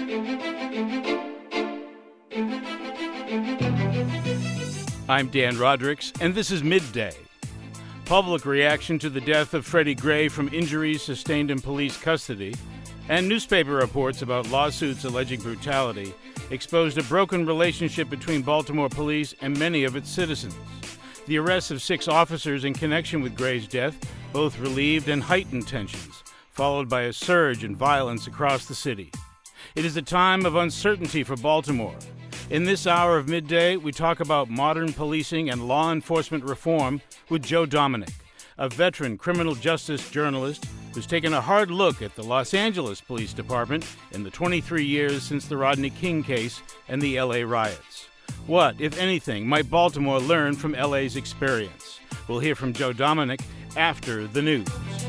I'm Dan Rodricks, and this is Midday. Public reaction to the death of Freddie Gray from injuries sustained in police custody, and newspaper reports about lawsuits alleging brutality exposed a broken relationship between Baltimore police and many of its citizens. The arrests of 6 officers in connection with Gray's death both relieved and heightened tensions, followed by a surge in violence across the city. It is a time of uncertainty for Baltimore. In this hour of Midday, we talk about modern policing and law enforcement reform with Joe Dominick, a veteran criminal justice journalist who's taken a hard look at the Los Angeles Police Department in the 23 years since the Rodney King case and the LA riots. What, if anything, might Baltimore learn from LA's experience? We'll hear from Joe Dominick after the news.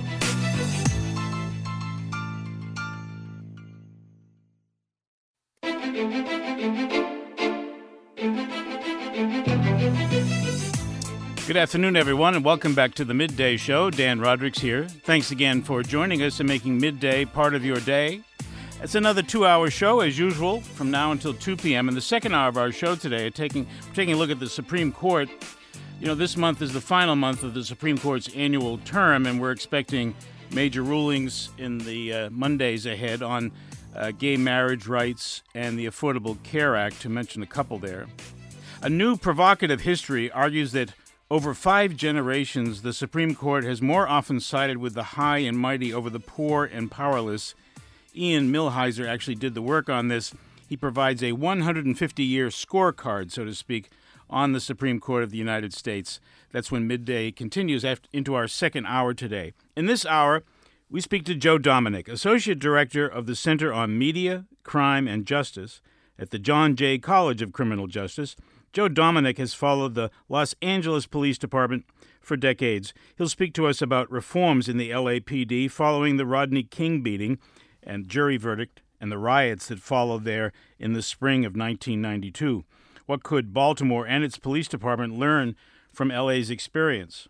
Good afternoon, everyone, and welcome back to the Midday Show. Dan Rodricks here. Thanks again for joining us and making Midday part of your day. It's another 2-hour show, as usual, from now until 2 p.m. In the second hour of our show today, taking a look at the Supreme Court. You know, this month is the final month of the Supreme Court's annual term, and we're expecting major rulings in the Mondays ahead on gay marriage rights and the Affordable Care Act, to mention a couple there. A new provocative history argues that over 5 generations, the Supreme Court has more often sided with the high and mighty over the poor and powerless. Ian Millhiser actually did the work on this. He provides a 150-year scorecard, so to speak, on the Supreme Court of the United States. That's when Midday continues into our second hour today. In this hour, we speak to Joe Dominick, Associate Director of the Center on Media, Crime, and Justice at the John Jay College of Criminal Justice. Joe Dominick has followed the Los Angeles Police Department for decades. He'll speak to us about reforms in the LAPD following the Rodney King beating and jury verdict and the riots that followed there in the spring of 1992. What could Baltimore and its police department learn from LA's experience?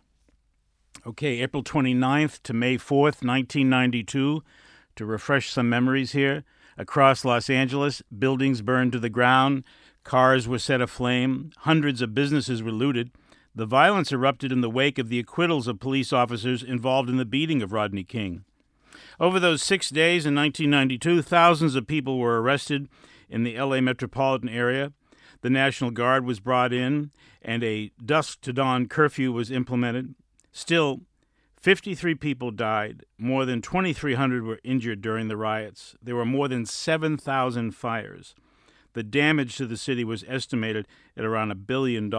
Okay, April 29th to May 4th, 1992, to refresh some memories here. Across Los Angeles, buildings burned to the ground. Cars were set aflame. Hundreds of businesses were looted. The violence erupted in the wake of the acquittals of police officers involved in the beating of Rodney King. Over those 6 days in 1992, thousands of people were arrested in the LA metropolitan area. The National Guard was brought in, and a dusk-to-dawn curfew was implemented. Still, 53 people died. More than 2,300 were injured during the riots. There were more than 7,000 fires. The damage to the city was estimated at around $1 billion.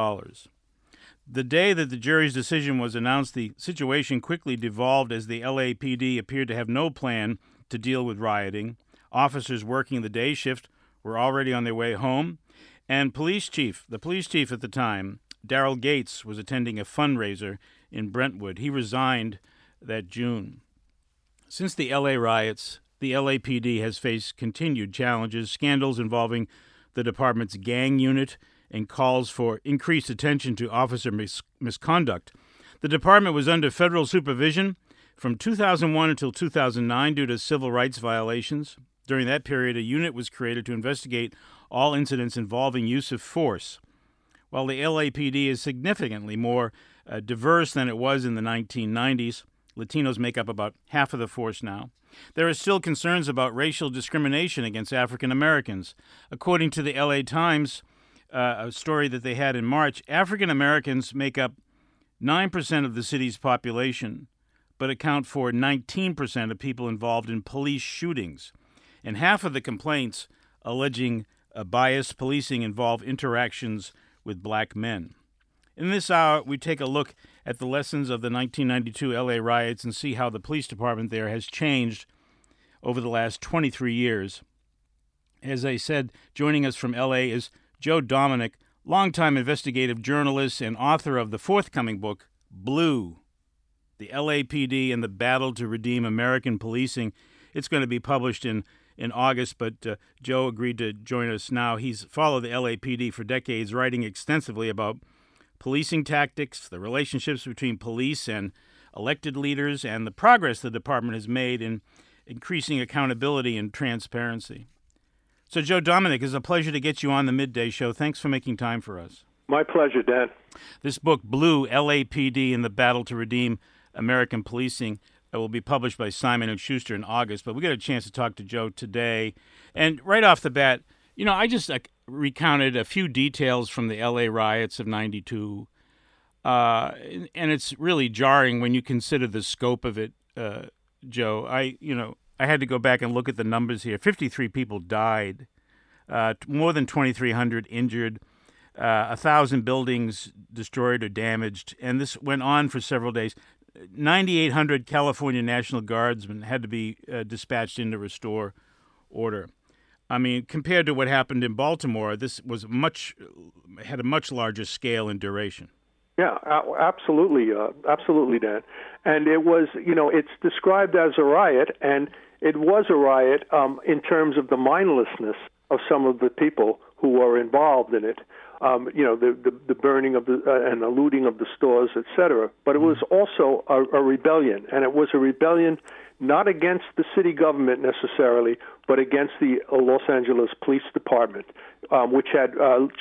The day that the jury's decision was announced, the situation quickly devolved as the LAPD appeared to have no plan to deal with rioting. Officers working the day shift were already on their way home, and the police chief at the time, Daryl Gates, was attending a fundraiser in Brentwood. He resigned that June. Since the LA riots, the LAPD has faced continued challenges, scandals involving the department's gang unit, and calls for increased attention to officer misconduct. The department was under federal supervision from 2001 until 2009 due to civil rights violations. During that period, a unit was created to investigate all incidents involving use of force. While the LAPD is significantly more diverse than it was in the 1990s, Latinos make up about half of the force now. There are still concerns about racial discrimination against African Americans. According to the LA Times, a story that they had in March, African Americans make up 9% of the city's population, but account for 19% of people involved in police shootings. And half of the complaints alleging biased policing involve interactions with black men. In this hour, we take a look at the lessons of the 1992 LA riots and see how the police department there has changed over the last 23 years. As I said, joining us from LA is Joe Dominick, longtime investigative journalist and author of the forthcoming book, Blue, the LAPD and the Battle to Redeem American Policing. It's going to be published in August, but Joe agreed to join us now. He's followed the LAPD for decades, writing extensively about policing tactics, the relationships between police and elected leaders, and the progress the department has made in increasing accountability and transparency. So, Joe Dominic, it's a pleasure to get you on the Midday Show. Thanks for making time for us. My pleasure, Dan. This book, Blue, LAPD in the Battle to Redeem American Policing, will be published by Simon & Schuster in August. But we got a chance to talk to Joe today. And right off the bat, I just recounted a few details from the L.A. riots of '92. And it's really jarring when you consider the scope of it, Joe. I had to go back and look at the numbers here. 53 people died, more than 2,300 injured, 1,000 buildings destroyed or damaged, and this went on for several days. 9,800 California National Guardsmen had to be dispatched in to restore order. I mean, compared to what happened in Baltimore, this was had a much larger scale and duration. Yeah, absolutely, Dan. And it was, it's described as a riot, and it was a riot in terms of the mindlessness of some of the people who were involved in it. The burning of and the looting of the stores, etc. But it was also a rebellion, and it was a rebellion not against the city government necessarily, but against the Los Angeles Police Department, which had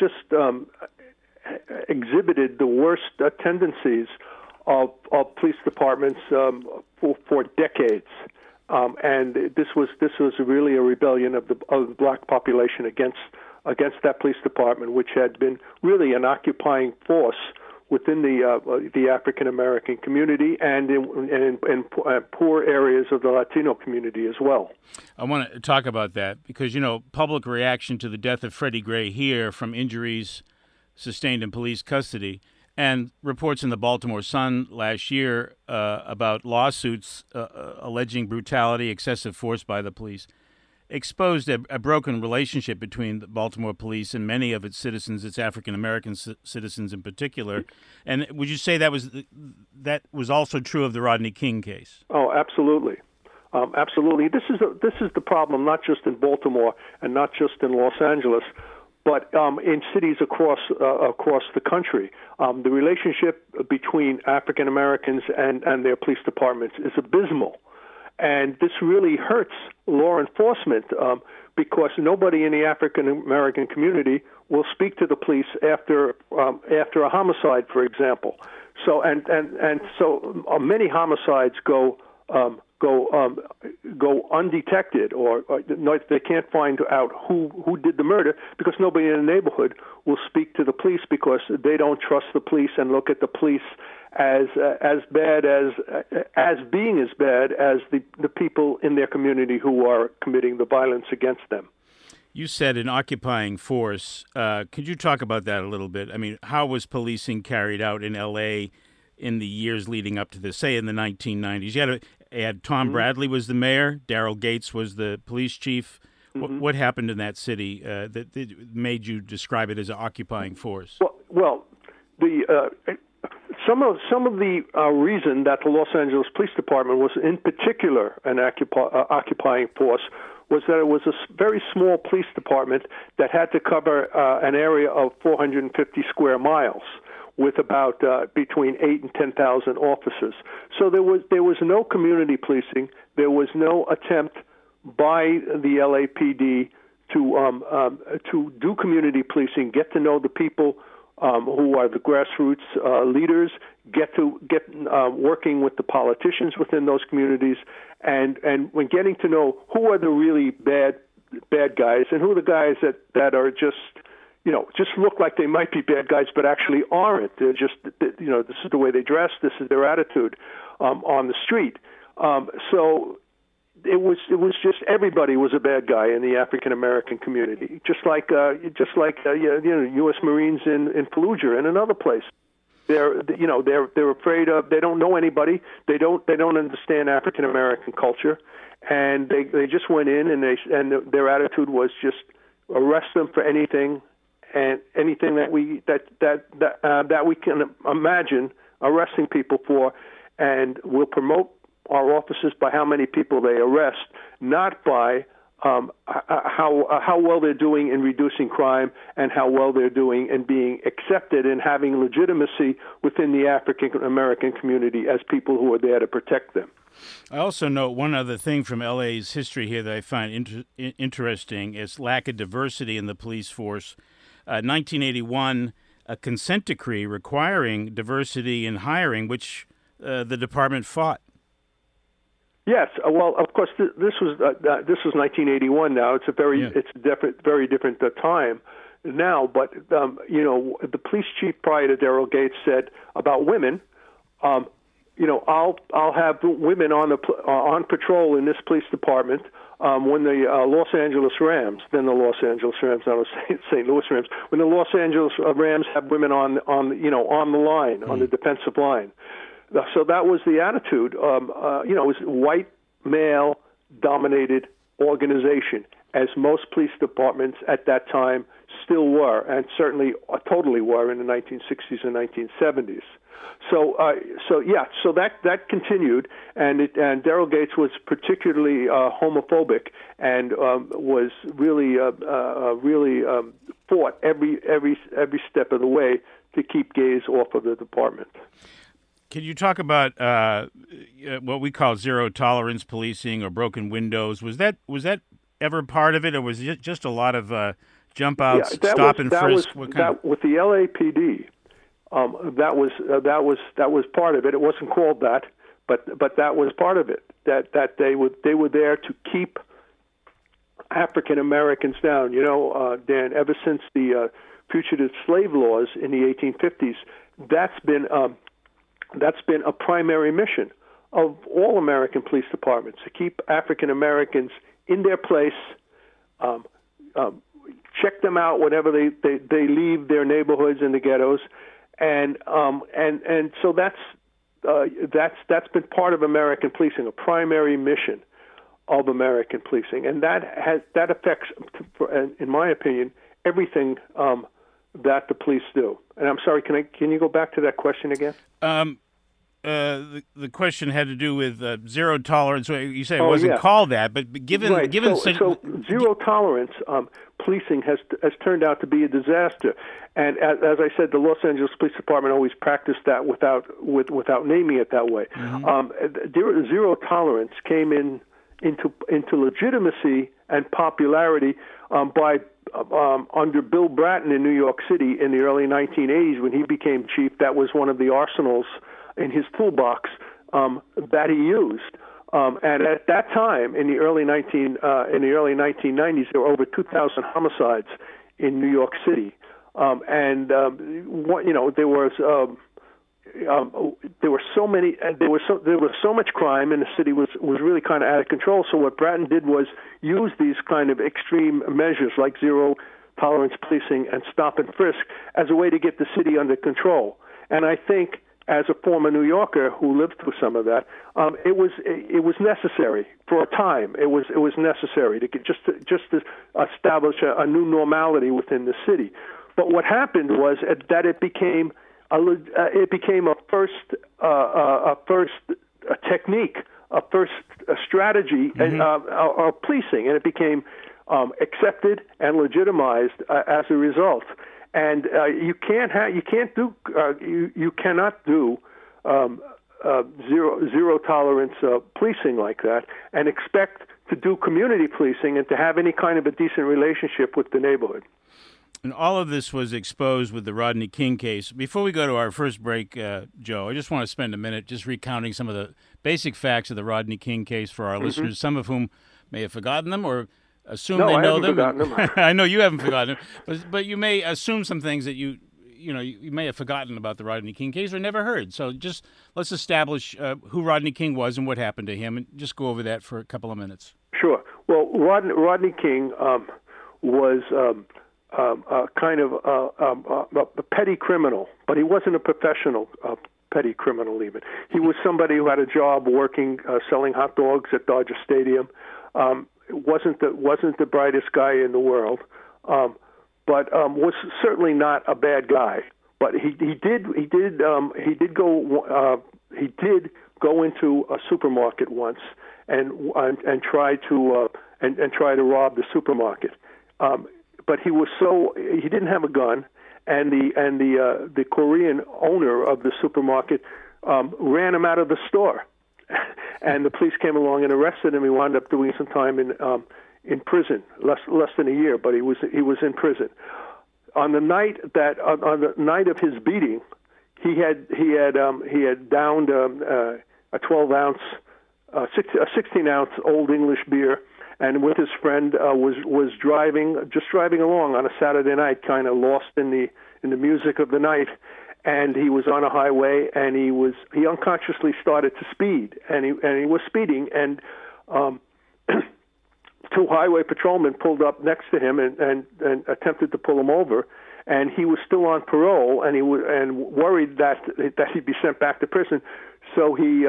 exhibited the worst tendencies of police departments for decades. And this was really a rebellion of the black population against that police department, which had been really an occupying force within the African American community and in poor areas of the Latino community as well. I want to talk about that because public reaction to the death of Freddie Gray here from injuries sustained in police custody, and reports in the Baltimore Sun last year about lawsuits alleging brutality, excessive force by the police, exposed a broken relationship between the Baltimore police and many of its citizens, its African-American citizens in particular. And would you say that was also true of the Rodney King case? Oh, absolutely. Absolutely. This is the problem, not just in Baltimore and not just in Los Angeles, but in cities across the country. The relationship between African Americans and their police departments is abysmal. And this really hurts law enforcement because nobody in the African American community will speak to the police after a homicide, for example. So so many homicides go undetected, or they can't find out who did the murder because nobody in the neighborhood will speak to the police because they don't trust the police and look at the police as bad as being as bad as the people in their community who are committing the violence against them. You said an occupying force. Could you talk about that a little bit? I mean, how was policing carried out in L.A. in the years leading up to this, say in the 1990s? You had Tom Bradley was the mayor, Daryl Gates was the police chief. What happened in that city that made you describe it as an occupying force? Well, some of the reason that the Los Angeles Police Department was in particular an occupying force was that it was a very small police department that had to cover an area of 450 square miles, with about between 8,000 and 10,000 officers. So there was no community policing. There was no attempt by the LAPD to do community policing, get to know the people who are the grassroots leaders, get working with the politicians within those communities, and when getting to know who are the really bad guys and who are the guys that are just look like they might be bad guys, but actually aren't. They're just, this is the way they dress. This is their attitude on the street. So it was just everybody was a bad guy in the African American community, just like U.S. Marines in Fallujah and another place. They're afraid of. They don't know anybody. They don't understand African American culture, and they just went in and their attitude was just arrest them for anything. And anything that we can imagine arresting people for, and we'll promote our officers by how many people they arrest, not by how well they're doing in reducing crime and how well they're doing in being accepted and having legitimacy within the African American community as people who are there to protect them. I also note one other thing from LA's history here that I find interesting is lack of diversity in the police force. 1981, a consent decree requiring diversity in hiring, which the department fought. Yes, well, of course, this was 1981. Now it's very different time now. But the police chief prior to Daryl Gates said about women, I'll have women on patrol in this police department when the Los Angeles Rams, then the Los Angeles Rams, not St. Louis Rams, when the Los Angeles Rams have women on the line, on the defensive line. So that was the attitude. It was white, male-dominated organization, as most police departments at that time still were, and certainly totally were in the 1960s and 1970s. So that continued, and Daryl Gates was particularly homophobic and was really fought every step of the way to keep gays off of the department. Can you talk about what we call zero tolerance policing or broken windows? Was that ever part of it, or was it just a lot of jump outs, stop and frisk? With the LAPD, that was part of it. It wasn't called that, but that was part of it. That they were there to keep African Americans down. Dan, ever since the fugitive slave laws in the 1850s, that's been a primary mission of all American police departments, to keep African Americans in their place, check them out whenever they leave their neighborhoods and the ghettos, and so that's been part of American policing, a primary mission of American policing, and that affects, in my opinion, everything that the police do. And I'm sorry, can you go back to that question again? The question had to do with zero tolerance. You say it wasn't called that, but given so zero tolerance policing has turned out to be a disaster. And as I said, the Los Angeles Police Department always practiced that without naming it that way. Mm-hmm. Zero tolerance came into legitimacy and popularity by under Bill Bratton in New York City in the early 1980s when he became chief. That was one of the arsenals in his toolbox that he used. And at that time, in the early 1990s, there were over 2,000 homicides in New York City, and there were so many, and there was so much crime, and the city was really kind of out of control. So what Bratton did was use these kind of extreme measures like zero tolerance policing and stop and frisk as a way to get the city under control. And I think, as a former New Yorker who lived through some of that, it was necessary for a time. It was necessary to establish a new normality within the city. But what happened was that it became a technique, a strategy of policing, and it became accepted and legitimized as a result. And you cannot do zero tolerance policing like that and expect to do community policing and to have any kind of a decent relationship with the neighborhood. And all of this was exposed with the Rodney King case. Before we go to our first break, Joe, I just want to spend a minute just recounting some of the basic facts of the Rodney King case for our listeners, some of whom may have forgotten them or assume they know them. I know you haven't forgotten them, but you may assume some things that you may have forgotten about the Rodney King case or never heard. So just let's establish who Rodney King was and what happened to him, and just go over that for a couple of minutes. Sure. Well, Rodney King was kind of a petty criminal, but he wasn't a professional petty criminal even. He was somebody who had a job working, selling hot dogs at Dodger Stadium. Wasn't the brightest guy in the world, but was certainly not a bad guy. But he did go into a supermarket once and try to and try to rob the supermarket. But he didn't have a gun, and the Korean owner of the supermarket ran him out of the store, and the police came along and arrested him. He wound up doing some time in prison, less than a year, but he was in prison. On the night of his beating, he had downed a 12-ounce, a 16-ounce Old English beer, and with his friend was driving along on a Saturday night, kind of lost in the music of the night, and he was on a highway, and he unconsciously started to speed, and he was speeding, and two highway patrolmen pulled up next to him and attempted to pull him over, and he was still on parole, and worried that he'd be sent back to prison. So he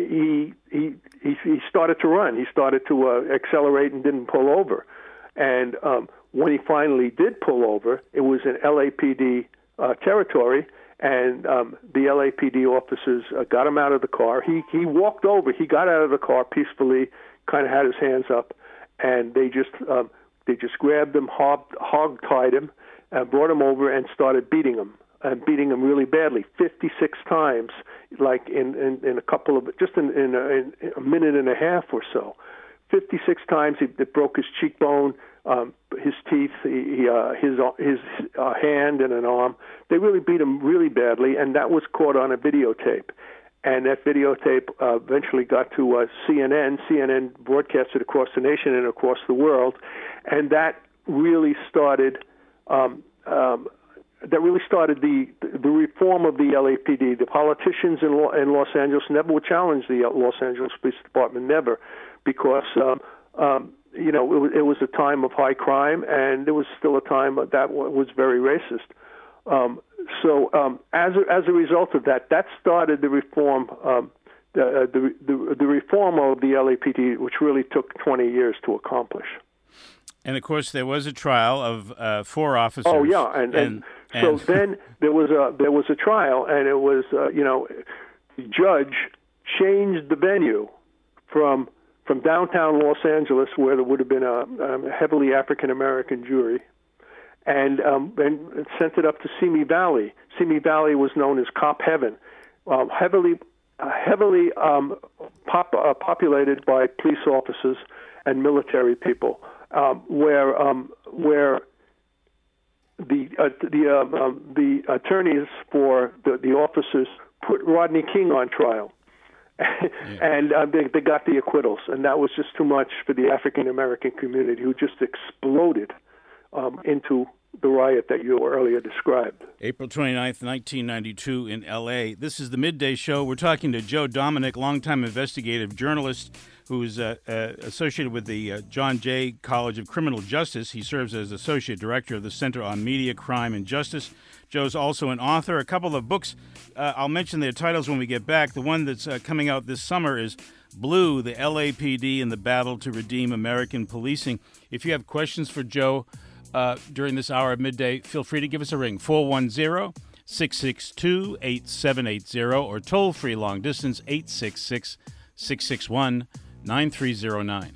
started to run. He started to accelerate and didn't pull over. And when he finally did pull over, it was in LAPD territory, and the LAPD officers got him out of the car. He walked over. He got out of the car peacefully, kind of had his hands up, and they just grabbed him, hog-tied him, brought him over, and started beating him really badly, 56 times, like in a couple of, just in a minute and a half or so. 56 times. It broke his cheekbone, his teeth, his hand and an arm. They really beat him really badly, and that was caught on a videotape. And that videotape eventually got to CNN. CNN broadcast it across the nation and across the world, and that really started the reform of the LAPD. The politicians in Los Angeles never would challenge the Los Angeles Police Department, never, because it was a time of high crime, and it was still a time that was very racist. So as a result of that started the reform, the reform of the LAPD, which really took 20 years to accomplish. And of course, there was a trial of 4 officers. Oh yeah, and so then there was a trial, and it was the judge changed the venue from downtown Los Angeles, where there would have been a heavily African American jury, and sent it up to Simi Valley. Simi Valley was known as Cop Heaven, heavily populated by police officers and military people, where the attorneys for the officers put Rodney King on trial. And they got the acquittals, and that was just too much for the African American community, who just exploded into the riot that you earlier described. April 29th, 1992 in L.A. This is the Midday Show. We're talking to Joe Dominick, longtime investigative journalist who's associated with the John Jay College of Criminal Justice. He serves as Associate Director of the Center on Media, Crime, and Justice. Joe's also an author. A couple of books, I'll mention their titles when we get back. The one that's coming out this summer is Blue, the LAPD and the Battle to Redeem American Policing. If you have questions for Joe during this hour of midday, feel free to give us a ring, 410-662-8780, or toll-free long distance, 866-661-9309.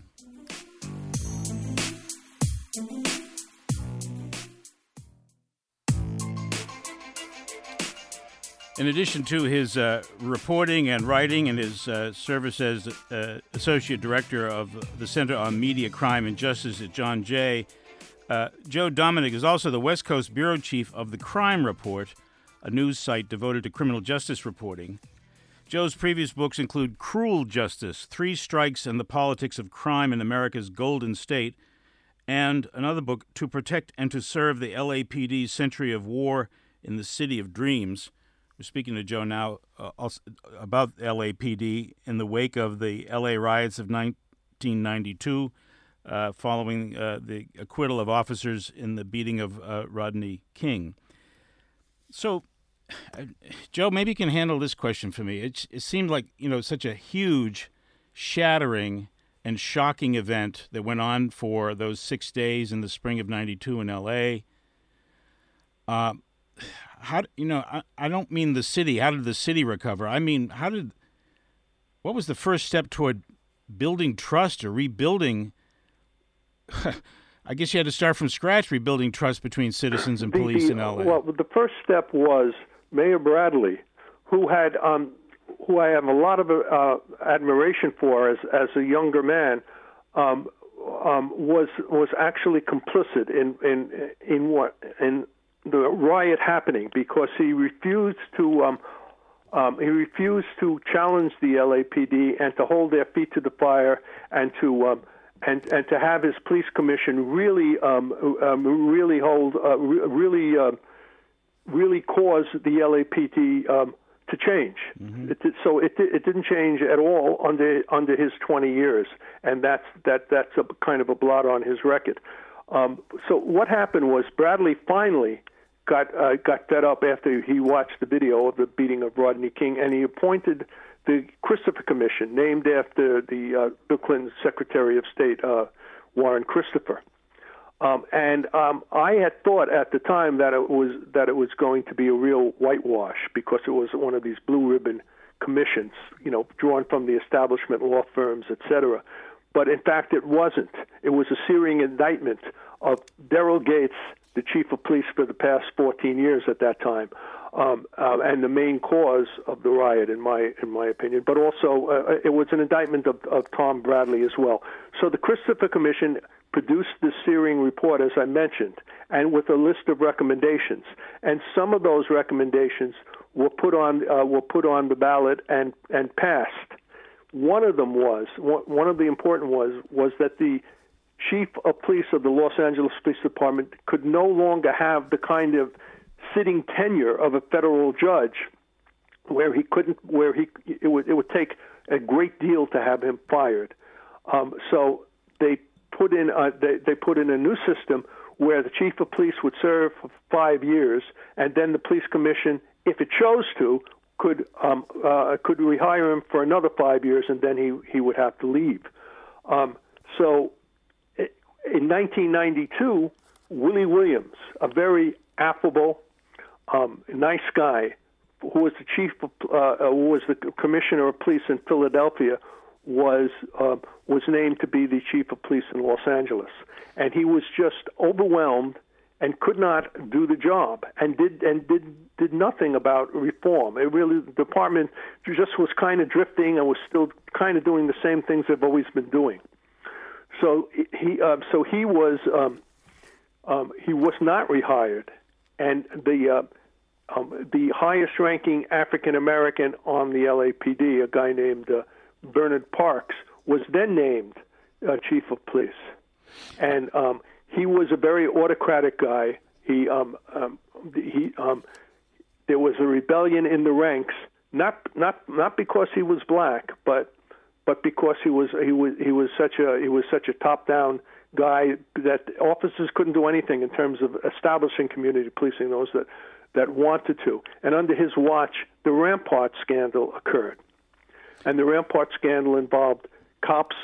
In addition to his reporting and writing and his service as Associate Director of the Center on Media, Crime, and Justice at John Jay, Joe Dominick is also the West Coast Bureau Chief of the Crime Report, a news site devoted to criminal justice reporting. Joe's previous books include Cruel Justice, 3 Strikes and the Politics of Crime in America's Golden State, and another book, To Protect and to Serve the LAPD's Century of War in the City of Dreams. We're speaking to Joe now about LAPD in the wake of the L.A. riots of 1992, following the acquittal of officers in the beating of Rodney King. So, Joe, maybe you can handle this question for me. It seemed like, such a huge, shattering, and shocking event that went on for those 6 days in the spring of 92 in L.A. I don't mean the city. How did the city recover? I mean, what was the first step toward building trust or rebuilding I guess you had to start from scratch rebuilding trust between citizens and police in L.A. Well, the first step was Mayor Bradley, who I have a lot of admiration for as a younger man, was actually complicit in the riot happening because he refused to challenge the LAPD and to hold their feet to the fire and to have his police commission really cause the LAPD to change. Mm-hmm. It didn't change at all under his 20 years, and that's a kind of a blot on his record. So what happened was Bradley finally got fed up after he watched the video of the beating of Rodney King, and he appointed the Christopher Commission, named after the Bill Clinton Secretary of State, Warren Christopher. I had thought at the time that it was going to be a real whitewash because it was one of these blue ribbon commissions, drawn from the establishment law firms, etc. But in fact, it wasn't. It was a searing indictment of Daryl Gates, the chief of police for the past 14 years at that time, and the main cause of the riot, in my opinion. But also, it was an indictment of Tom Bradley as well. So the Christopher Commission produced this searing report, as I mentioned, and with a list of recommendations. And some of those recommendations were put on the ballot and passed. One of the important was that the chief of police of the Los Angeles Police Department could no longer have the kind of sitting tenure of a federal judge, it would take a great deal to have him fired. So they put in a new system where the chief of police would serve for 5 years, and then the police commission, if it chose to, could rehire him for another 5 years, and then he would have to leave. So in 1992, Willie Williams, a very affable, nice guy, who was the commissioner of police in Philadelphia, was named to be the chief of police in Los Angeles, and he was just overwhelmed and could not do the job, and did nothing about reform. The department just was kind of drifting and was still kind of doing the same things they've always been doing. So he was not rehired, and the highest-ranking African American on the LAPD, a guy named Bernard Parks, was then named chief of police, and he was a very autocratic guy. There was a rebellion in the ranks, not because he was black, but because he was such a top-down guy that officers couldn't do anything in terms of establishing community policing, those that wanted to. And under his watch, the Rampart scandal occurred. And the Rampart scandal involved cops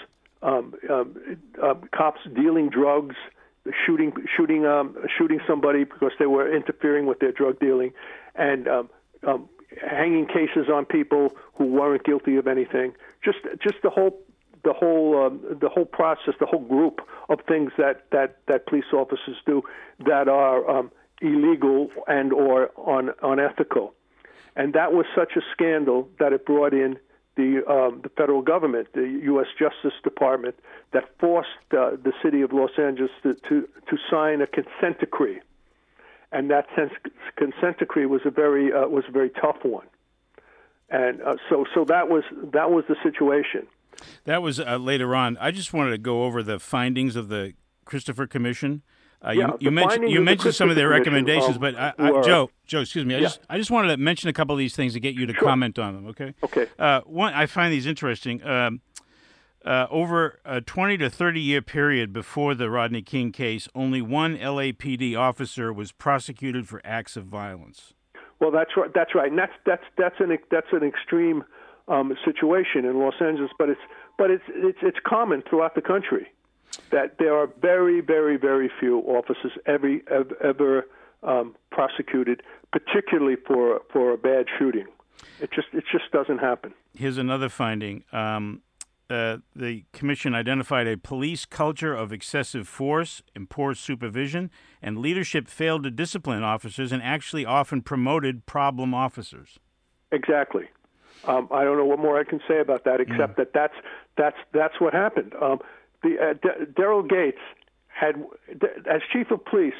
dealing drugs, shooting somebody because they were interfering with their drug dealing, and hanging cases on people who weren't guilty of anything. Just the whole process, the whole group of things that police officers do that are illegal and or unethical. And that was such a scandal that it brought in the federal government, the U.S. Justice Department, that forced the city of Los Angeles to sign a consent decree, and that consent decree was a very tough one, and so that was the situation. That was later on. I just wanted to go over the findings of the Christopher Commission. You mentioned some of their recommendations, but Joe, excuse me. I just wanted to mention a couple of these things to get you to comment on them. Okay. Okay. One, I find these interesting. Over a 20 to 30 year period before the Rodney King case, only one LAPD officer was prosecuted for acts of violence. Well, that's right. That's right, and that's an extreme situation in Los Angeles, but it's common throughout the country that there are very, very, very few officers ever prosecuted, particularly for a bad shooting. It just doesn't happen. Here's another finding. the commission identified a police culture of excessive force and poor supervision, and leadership failed to discipline officers and actually often promoted problem officers. Exactly. I don't know what more I can say about that, except that that's what happened. Daryl Gates had, as chief of police,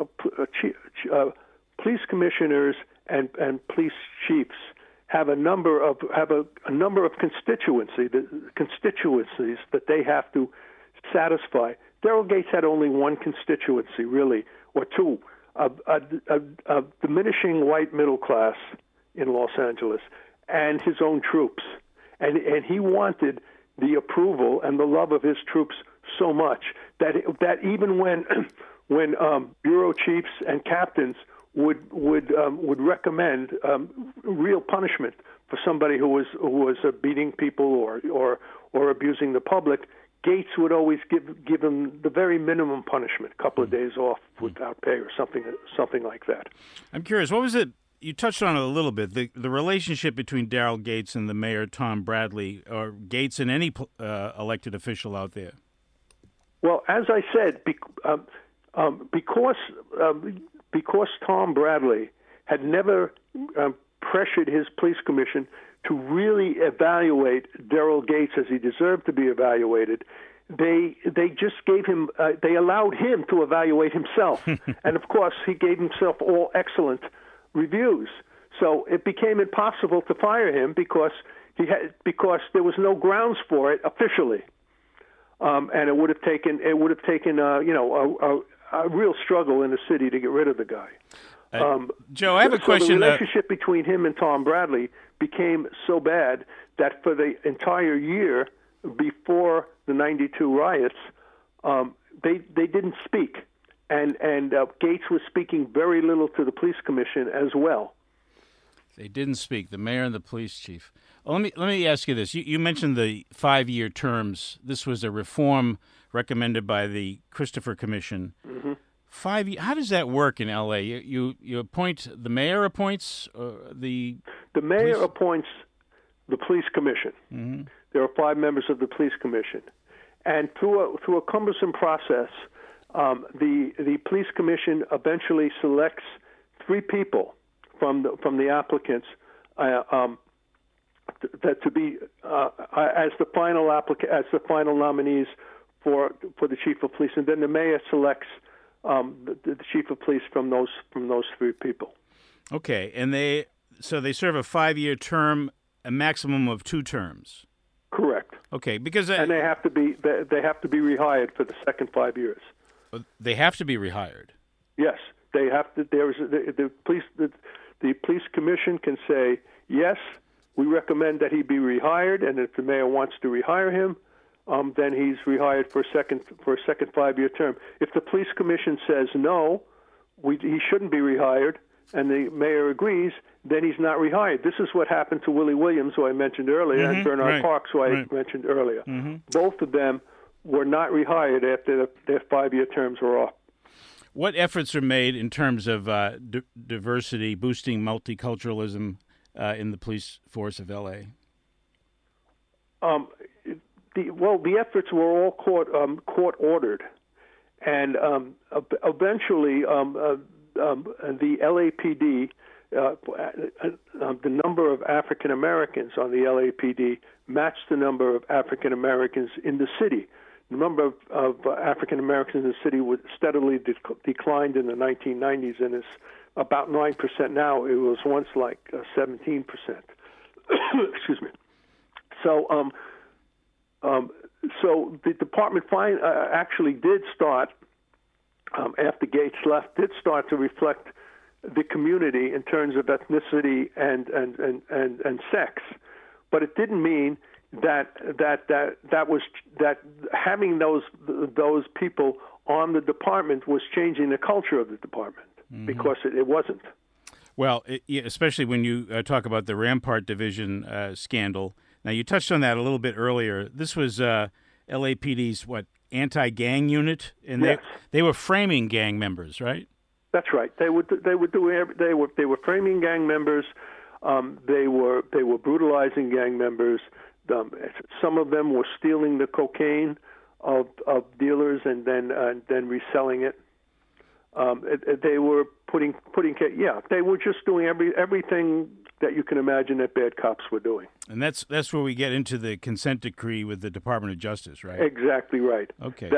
police commissioners and police chiefs have a number of constituencies that they have to satisfy. Daryl Gates had only one constituency, really, or two: a diminishing white middle class in Los Angeles and his own troops, and he wanted the approval and the love of his troops so much that even when bureau chiefs and captains would recommend real punishment for somebody who was beating people or abusing the public, Gates would always give him the very minimum punishment, a couple of days off without pay or something like that. I'm curious, what was it? You touched on it a little bit. The relationship between Daryl Gates and the mayor Tom Bradley, or Gates and any elected official out there. Well, as I said, because Tom Bradley had never pressured his police commission to really evaluate Daryl Gates as he deserved to be evaluated, they just gave him, they allowed him to evaluate himself. And of course, he gave himself all excellent reviews. So it became impossible to fire him because there was no grounds for it officially. And it would have taken a real struggle in the city to get rid of the guy. Joe, I have a question. The relationship between him and Tom Bradley became so bad that for the entire year before the '92 riots, they didn't speak, and Gates was speaking very little to the police commission as well. They didn't speak, the mayor and the police chief. Well, let me ask you this. You mentioned the 5-year terms. This was a reform recommended by the Christopher Commission. Mm-hmm. 5 years. How does that work in L.A.? You appoint, the mayor appoints the mayor police? Appoints the police commission. Mm-hmm. There are 5 members of the police commission, and through a cumbersome process, the police commission eventually selects 3 people from the applicants that to be as the final nominees for the chief of police, and then the mayor selects the chief of police from those 3 people. Okay, and they serve a 5-year term, a maximum of 2 terms. Correct. Okay, because and they have to be rehired for the second 5 years. They have to be rehired. Yes, they have to. The police commission can say yes, we recommend that he be rehired, and if the mayor wants to rehire him, then he's rehired for a second 5-year term. If the police commission says no, he shouldn't be rehired, and the mayor agrees, then he's not rehired. This is what happened to Willie Williams, who I mentioned earlier, and Bernard Parks, who I mentioned earlier. Mm-hmm. Both of them were not rehired after their 5-year terms were off. What efforts are made in terms of diversity, boosting multiculturalism in the police force of L.A.? The efforts were all court ordered, and eventually the LAPD, the number of African Americans on the LAPD matched the number of African Americans in the city. The number of African Americans in the city would steadily declined in the 1990s, and is about 9% now. It was once like 17%. Excuse me. So the department actually did start, after Gates left, did start to reflect the community in terms of ethnicity and sex, but it didn't mean that having those people on the department was changing the culture of the department, because it wasn't. Well, especially when you talk about the Rampart Division scandal. Now, you touched on that a little bit earlier. This was LAPD's anti-gang unit, and yes. They were framing gang members, right? That's right. They were framing gang members. They were brutalizing gang members. Some of them were stealing the cocaine of dealers and then reselling it. They were they were just doing everything that you can imagine that bad cops were doing. And that's where we get into the consent decree with the Department of Justice, right? Exactly right. Okay.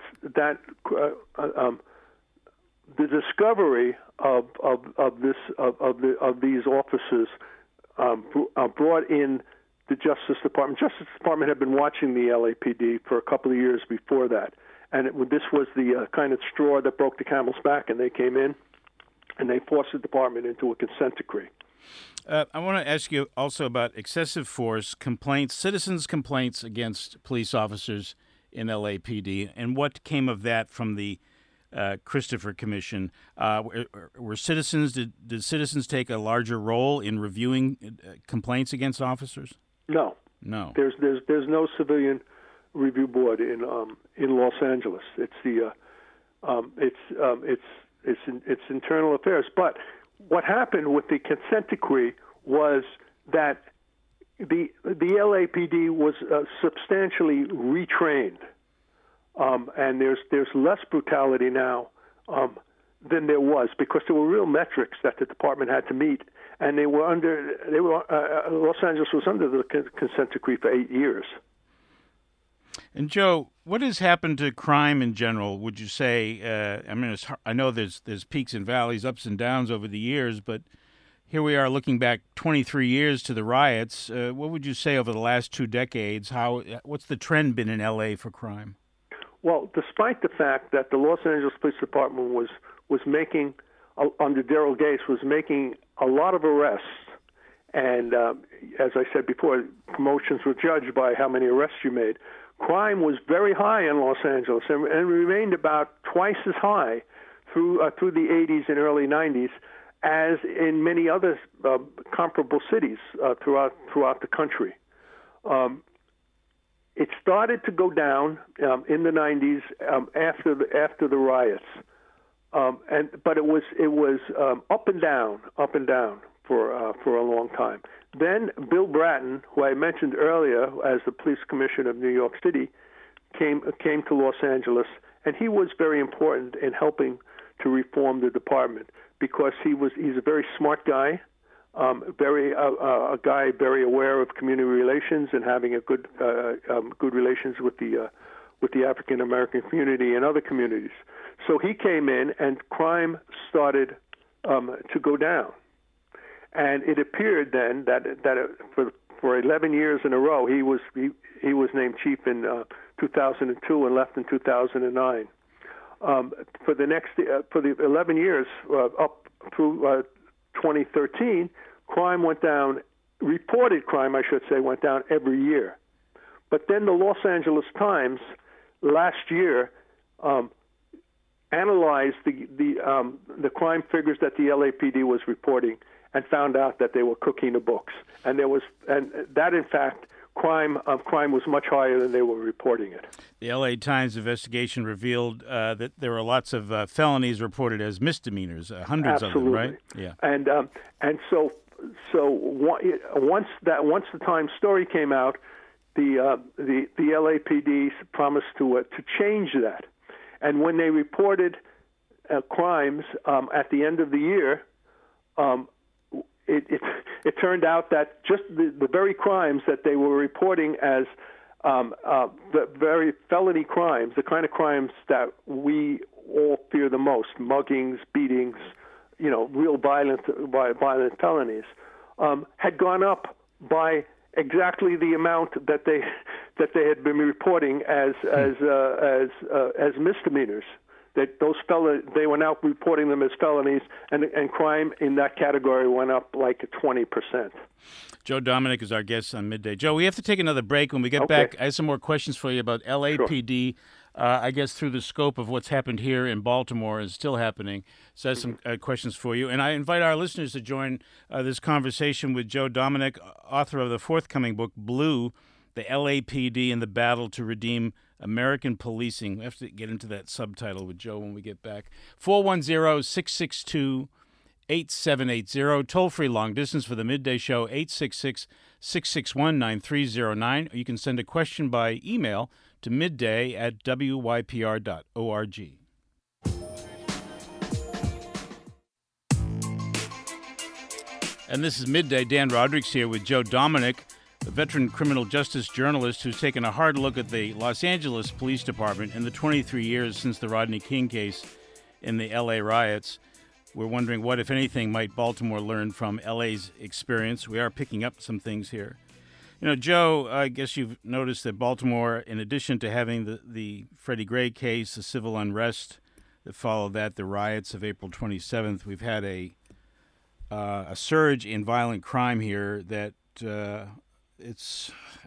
The discovery of these officers brought in the Justice Department. Justice Department had been watching the LAPD for a couple of years before that, and this was the kind of straw that broke the camel's back, and they came in and they forced the department into a consent decree. I want to ask you also about excessive force complaints, citizens' complaints against police officers in LAPD, and what came of that from the Christopher Commission. Were citizens did citizens take a larger role in reviewing complaints against officers? No. There's no civilian review board in Los Angeles. It's it's internal affairs. But what happened with the consent decree was that the LAPD was substantially retrained, and there's less brutality now than there was, because there were real metrics that the department had to meet, and Los Angeles was under the consent decree for 8 years. And Joe, what has happened to crime in general? Would you say? I know there's peaks and valleys, ups and downs over the years, but here we are looking back 23 years to the riots. What would you say over the last 2 decades? What's the trend been in LA for crime? Well, despite the fact that the Los Angeles Police Department was making, under Daryl Gates, was making a lot of arrests, and as I said before, promotions were judged by how many arrests you made. Crime was very high in Los Angeles and remained about twice as high through the 80s and early 90s as in many other comparable cities throughout the country. It started to go down in the 90s after the riots, but it was up and down for a long time. Then Bill Bratton, who I mentioned earlier as the police commissioner of New York City, came to Los Angeles, and he was very important in helping to reform the department, because he's a very smart guy, a guy very aware of community relations and having a good relations with the African American community and other communities. So he came in, and crime started to go down. And it appeared then that for 11 years in a row, he was named chief in 2002 and left in 2009. For the 11 years up through 2013, crime went down. Reported crime, I should say, went down every year. But then the Los Angeles Times last year analyzed the crime figures that the LAPD was reporting, and found out that they were cooking the books, and that in fact crime was much higher than they were reporting it. The LA Times investigation revealed that there were lots of felonies reported as misdemeanors, hundreds Absolutely. of them, right? Yeah. And so once the Times story came out, the LAPD promised to change that, and when they reported crimes at the end of the year. It turned out that just the very crimes that they were reporting as the very felony crimes, the kind of crimes that we all fear the most, muggings, beatings, real violent felonies, had gone up by exactly the amount that they had been reporting as misdemeanors. That they were now reporting them as felonies, and crime in that category went up like 20%. Joe Dominic is our guest on Midday. Joe, we have to take another break. When we get back, I have some more questions for you about LAPD, sure. I guess through the scope of what's happened here in Baltimore is still happening. So I have some questions for you. And I invite our listeners to join this conversation with Joe Dominic, author of the forthcoming book, Blue, the LAPD and the Battle to Redeem American Policing. We have to get into that subtitle with Joe when we get back. 410-662 8780. Toll-free long distance for the Midday Show, 866-661-9309. Or you can send a question by email to midday@wypr.org. And this is Midday. Dan Rodrigues here with Joe Dominic, a veteran criminal justice journalist who's taken a hard look at the Los Angeles Police Department in the 23 years since the Rodney King case in the L.A. riots. We're wondering what, if anything, might Baltimore learn from L.A.'s experience. We are picking up some things here. You know, Joe, I guess you've noticed that Baltimore, in addition to having the Freddie Gray case, the civil unrest that followed that, the riots of April 27th, we've had a surge in violent crime here that it's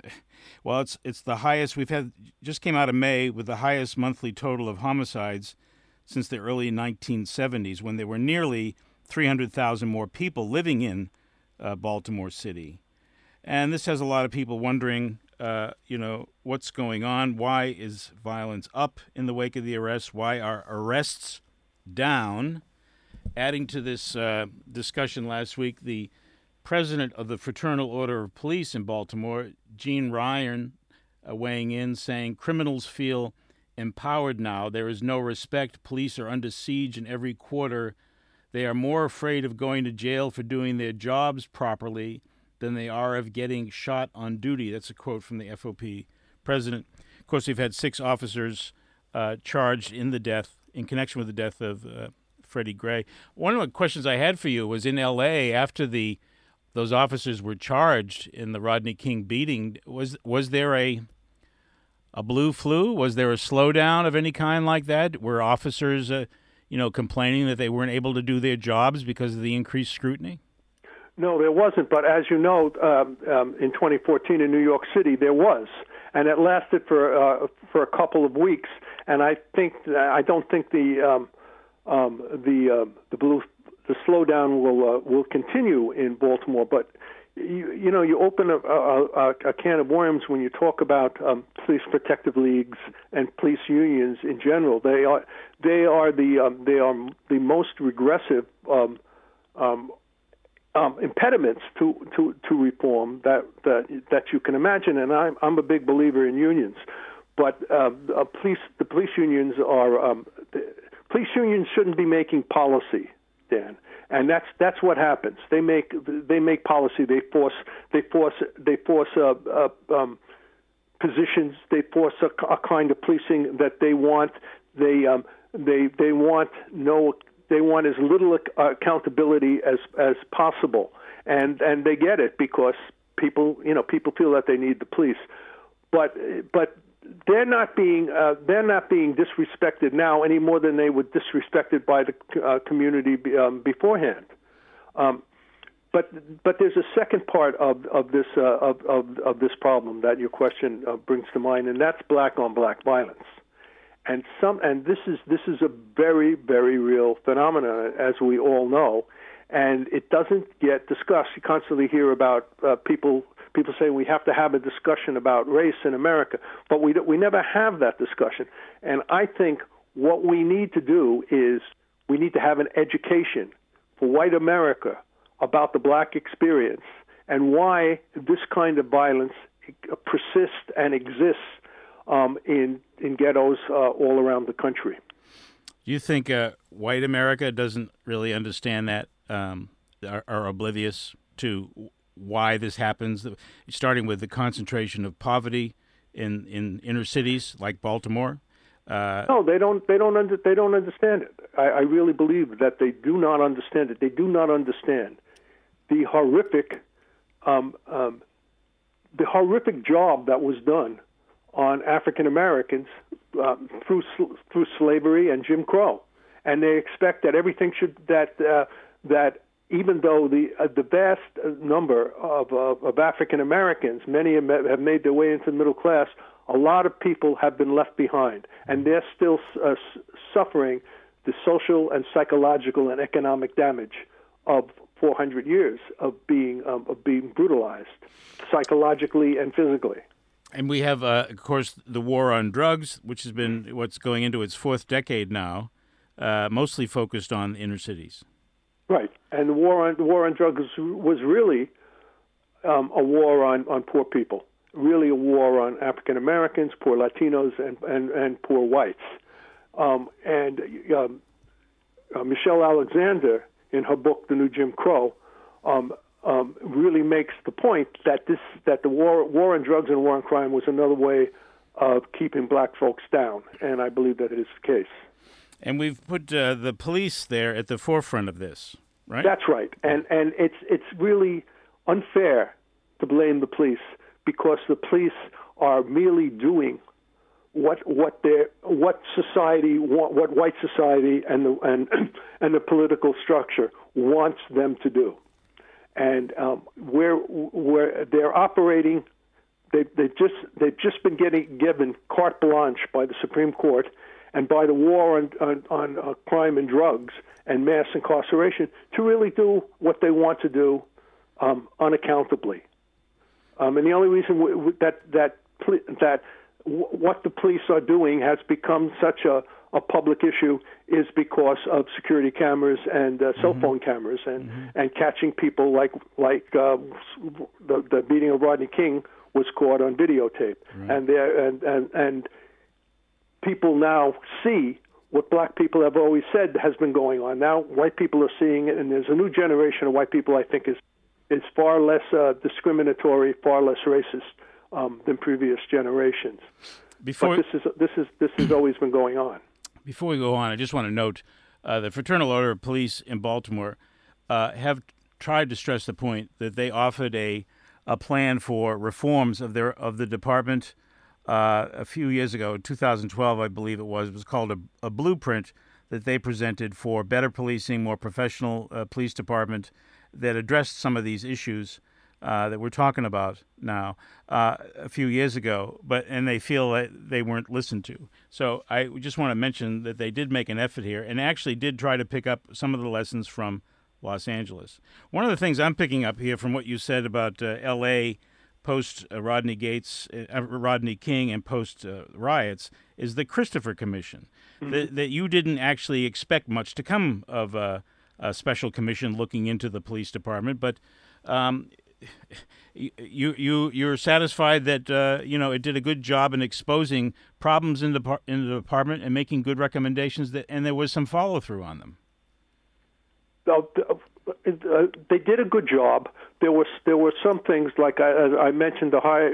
the highest we've had. Just came out of May with the highest monthly total of homicides since the early 1970s, when there were nearly 300,000 more people living in Baltimore City. And this has a lot of people wondering, what's going on? Why is violence up in the wake of the arrests? Why are arrests down? Adding to this discussion last week, the president of the Fraternal Order of Police in Baltimore, Gene Ryan, weighing in, saying criminals feel empowered now. There is no respect. Police are under siege in every quarter. They are more afraid of going to jail for doing their jobs properly than they are of getting shot on duty. That's a quote from the FOP president. Of course, we've had 6 officers charged in connection with the death of Freddie Gray. One of the questions I had for you was, in L.A., after those officers were charged in the Rodney King beating, was there a blue flu? Was there a slowdown of any kind like that? Were officers, complaining that they weren't able to do their jobs because of the increased scrutiny? No, there wasn't. But as you know, in 2014 in New York City, there was, and it lasted for a couple of weeks. And I don't think the slowdown will continue in Baltimore. But you open a can of worms when you talk about police protective leagues and police unions in general. They are the most regressive impediments to reform that you can imagine. And I'm a big believer in unions, but the police unions are police unions shouldn't be making policy, Dan. And that's what happens. They make policy. They force positions. They force a kind of policing that they want. They want as little accountability as possible, and they get it because people feel that they need the police, but they're not being disrespected now any more than they were disrespected by the community beforehand. But there's a second part of this problem that your question brings to mind, and that's black on black violence. And this is a very, very real phenomenon, as we all know, and it doesn't get discussed. You constantly hear about people saying we have to have a discussion about race in America, but we never have that discussion. And I think what we need to do is we need to have an education for white America about the black experience and why this kind of violence persists and exists in ghettos all around the country. Do you think white America doesn't really understand that, are oblivious to why this happens, starting with the concentration of poverty in inner cities like Baltimore? No, they don't understand it. I really believe that they do not understand it. They do not understand the horrific job that was done on African Americans through slavery and Jim Crow, and they expect that everything that even though the vast number of African Americans, many have made their way into the middle class, a lot of people have been left behind, and they're still suffering the social and psychological and economic damage of 400 years of being brutalized psychologically and physically. And we have, of course, the war on drugs, which has been what's going into its 4th decade now, mostly focused on inner cities. Right, And the war on drugs was really a war on poor people, really a war on African Americans, poor Latinos, and poor whites. Michelle Alexander, in her book *The New Jim Crow*, really makes the point that the war on drugs and war on crime was another way of keeping black folks down, and I believe that is the case. And we've put the police there at the forefront of this, right? That's right, and it's really unfair to blame the police, because the police are merely doing what society, what white society and the political structure wants them to do, and where they're operating, they've just been given carte blanche by the Supreme Court and by the war on crime and drugs and mass incarceration to really do what they want to do unaccountably. And the only reason that what the police are doing has become such a public issue is because of security cameras and cell phone cameras and catching people like the beating of Rodney King was caught on videotape, and people now see what black people have always said has been going on. Now white people are seeing it, and there's a new generation of white people I think is far less discriminatory, far less racist than previous generations. But this has always been going on. Before we go on, I just want to note the Fraternal Order of Police in Baltimore have tried to stress the point that they offered a plan for reforms of the department a few years ago, 2012, I believe it was. It was called a blueprint that they presented for better policing, more professional police department that addressed some of these issues that we're talking about now a few years ago, and they feel that they weren't listened to. So I just want to mention that they did make an effort here and actually did try to pick up some of the lessons from Los Angeles. One of the things I'm picking up here from what you said about L.A. post Rodney King and post riots is the Christopher Commission, that you didn't actually expect much to come of a special commission looking into the police department, but you're satisfied that it did a good job in exposing problems in the department and making good recommendations, and there was some follow through on them. They did a good job. There were some things like I mentioned, the high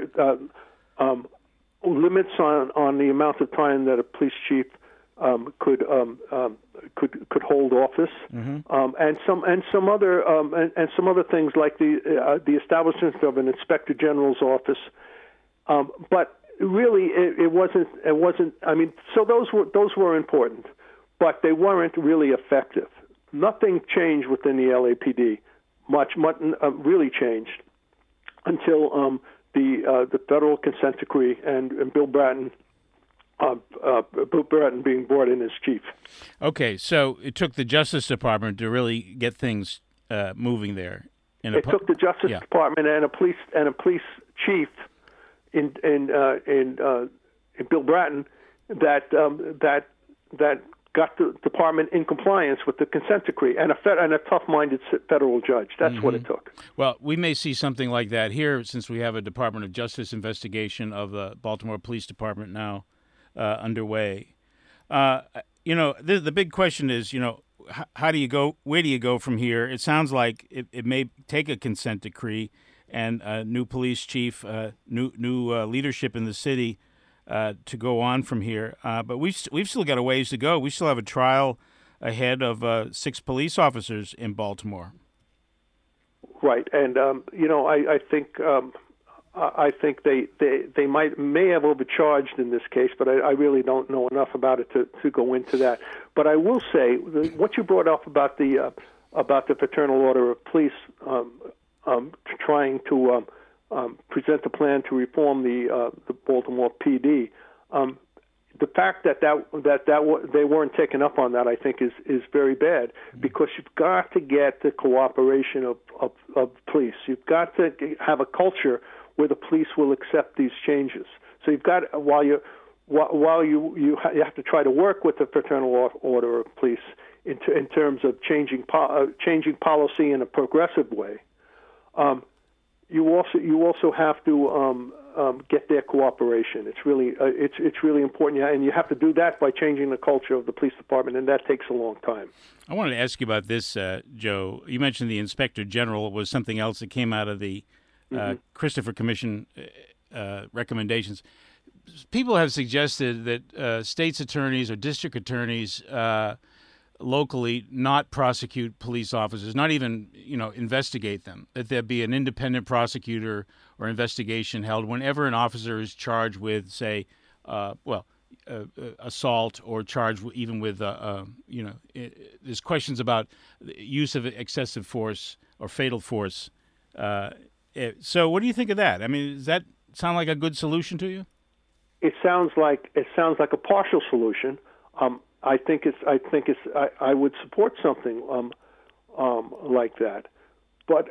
limits on the amount of time that a police chief could hold office, and some other things like the establishment of an inspector general's office. But really, it wasn't. I mean, so those were important, but they weren't really effective. Nothing changed within the LAPD. Much really changed until the federal consent decree and Bill Bratton being brought in as chief. Okay, so it took the Justice Department to really get things moving there. It took the Justice Department and a police chief in Bill Bratton that got the department in compliance with the consent decree and a tough-minded federal judge. That's what it took. Well, we may see something like that here since we have a Department of Justice investigation of the Baltimore Police Department now underway. The big question is, how do you go? Where do you go from here? It sounds like it may take a consent decree and a new police chief, new leadership in the city to go on from here. But we've still got a ways to go. We still have a trial ahead of 6 police officers in Baltimore. Right, and I think they may have overcharged in this case, but I really don't know enough about it to go into that. But I will say what you brought up about the Fraternal Order of Police trying to present a plan to reform the Baltimore PD. The fact that they weren't taken up on that, I think, is very bad, because you've got to get the cooperation of police. You've got to have a culture where the police will accept these changes. So you've got, while you have to try to work with the Fraternal Order of Police in terms of changing policy in a progressive way. You also have to get their cooperation. It's really important, and you have to do that by changing the culture of the police department, and that takes a long time. I wanted to ask you about this, Joe. You mentioned the Inspector General was something else that came out of the Christopher Commission recommendations. People have suggested that state's attorneys or district attorneys locally not prosecute police officers, not even investigate them. That there be an independent prosecutor or investigation held whenever an officer is charged with, say, assault or charged even with there's questions about the use of excessive force or fatal force. So, what do you think of that? I mean, does that sound like a good solution to you? It sounds like a partial solution. I would support something like that. But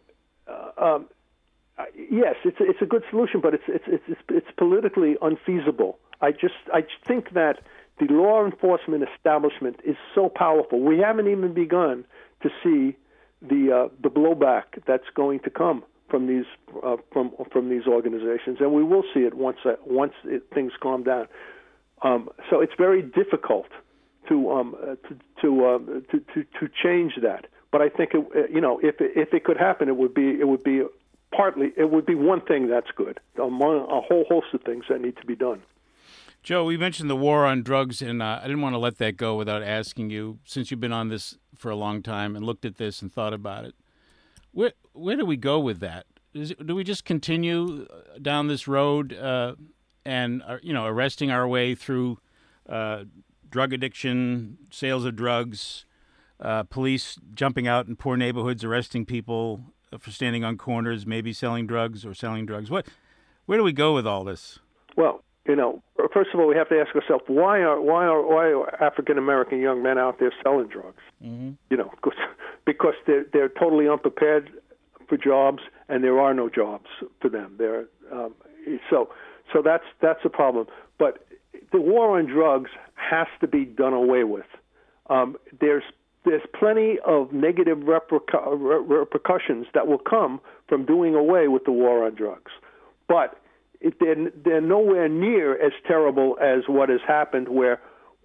yes, it's a good solution, but it's politically unfeasible. I think that the law enforcement establishment is so powerful. We haven't even begun to see the blowback that's going to come from these organizations, and we will see it once things calm down. So it's very difficult to change that. But I think if it could happen, it would be one thing that's good among a whole host of things that need to be done. Joe, we mentioned the war on drugs, and I didn't want to let that go without asking you, since you've been on this for a long time and looked at this and thought about it. Where do we go with that? Do we just continue down this road and arresting our way through drug addiction, sales of drugs, police jumping out in poor neighborhoods, arresting people for standing on corners, maybe selling drugs or selling drugs? Where do we go with all this? Well, first of all, we have to ask ourselves why are African American young men out there selling drugs? Mm-hmm. Because they're totally unprepared for jobs, and there are no jobs for them. So that's a problem. But the war on drugs has to be done away with. There's plenty of negative repercussions that will come from doing away with the war on drugs, but they're nowhere near as terrible as what has happened, where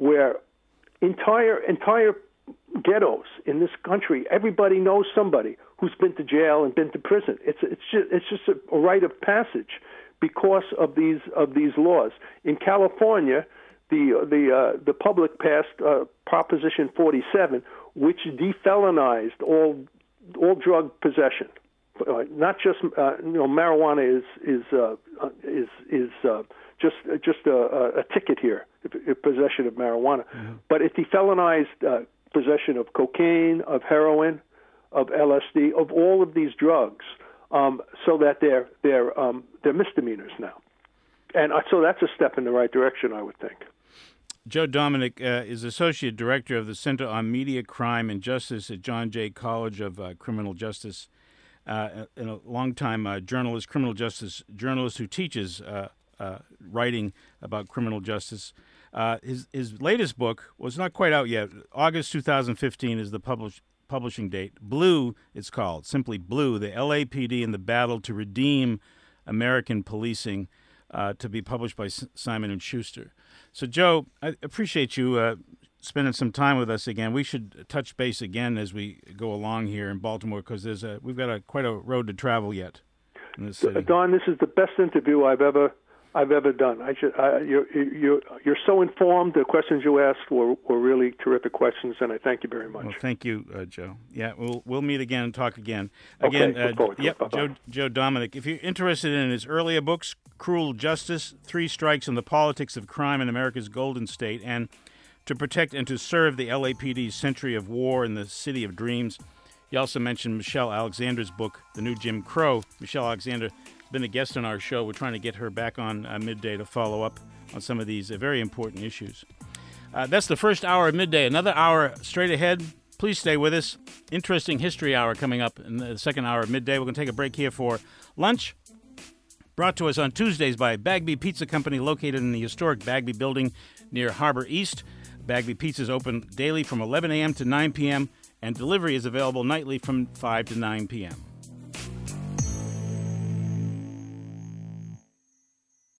entire ghettos in this country, everybody knows somebody who's been to jail and been to prison. It's just a rite of passage because of these laws. In California, the public passed Proposition 47, which defelonized all drug possession. Not just marijuana is just a ticket here, possession of marijuana, but it defelonized possession of cocaine, of heroin, of LSD, of all of these drugs, so that they're misdemeanors now, and so that's a step in the right direction, I would think. Joe Dominic is Associate Director of the Center on Media, Crime, and Justice at John Jay College of Criminal Justice, and a longtime journalist, criminal justice journalist who teaches writing about criminal justice. His latest book was not quite out yet. August 2015 is the publishing date. Blue, it's called, simply Blue, the LAPD and the Battle to Redeem American Policing, to be published by Simon & Schuster. So, Joe, I appreciate you spending some time with us again. We should touch base again as we go along here in Baltimore, because we've got quite a road to travel yet in this city. Don, this is the best interview I've ever done. You're so informed. The questions you asked were really terrific questions, and I thank you very much. Well, thank you, Joe. Yeah, we'll meet again and talk again. Okay, Joe Dominic. If you're interested in his earlier books, Cruel Justice, 3 Strikes on the Politics of Crime in America's Golden State, and To Protect and to Serve the LAPD's Century of War in the City of Dreams. He also mentioned Michelle Alexander's book, The New Jim Crow. Michelle Alexander has been a guest on our show. We're trying to get her back on Midday to follow up on some of these very important issues. That's the first hour of Midday. Another hour straight ahead. Please stay with us. Interesting history hour coming up in the second hour of Midday. We're going to take a break here for lunch. Brought to us on Tuesdays by Bagby Pizza Company, located in the historic Bagby building near Harbor East. Bagley Pizza is open daily from 11 a.m. to 9 p.m., and delivery is available nightly from 5 to 9 p.m.